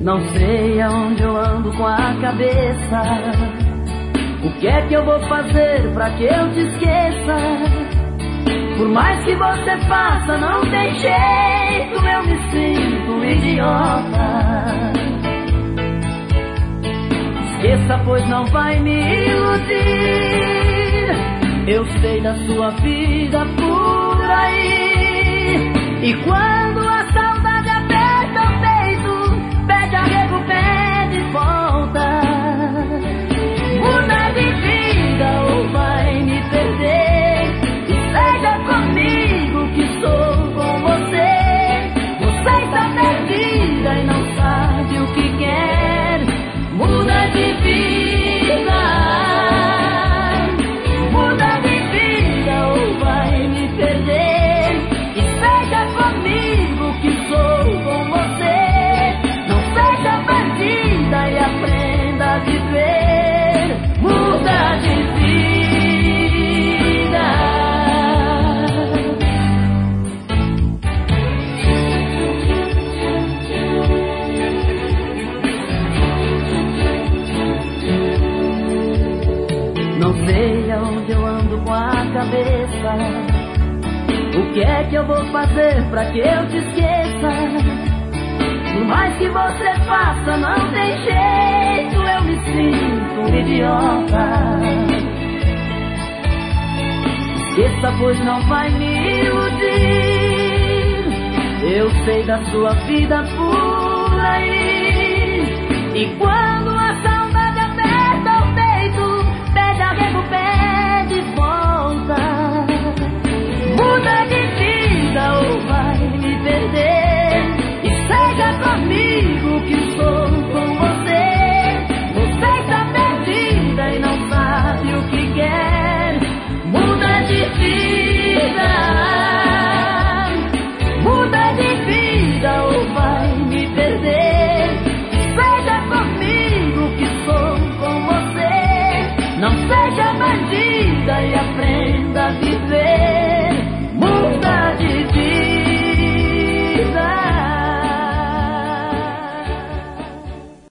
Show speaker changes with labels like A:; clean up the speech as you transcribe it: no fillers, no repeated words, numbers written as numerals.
A: Não sei aonde eu ando com a cabeça. O que é que eu vou fazer pra que eu te esqueça? Por mais que você faça, não tem jeito, eu me sinto um idiota. Esqueça, pois não vai me iludir. Eu sei da sua vida por aí. E quando a saudade aperta o peito, pede arrego, pede volta. Muda de vida ou vai me perder. E seja comigo que sou com você. Você está perdida e não sabe o que quer. Muda de vida. Muda de vida ou vai me perder. E seja comigo que sou com você. Não seja perdida e aprenda a viver. Muda de vida. Não sei aonde eu ando com a cabeça. O que é que eu vou fazer pra que eu te esqueça? Por mais que você faça, não tem jeito, eu me sinto um idiota. Esqueça, pois não vai me iludir. Eu sei da sua vida por aí. E quando a saudade aperta o peito, pede arrego, pede volta. Muda de vida ou vai me perder. E seja comigo que sou com você. Você está perdida e não sabe o que quer. Muda de vida. Muda de vida ou vai me perder. Seja comigo que sou com você. Não seja bandida e aprenda a viver.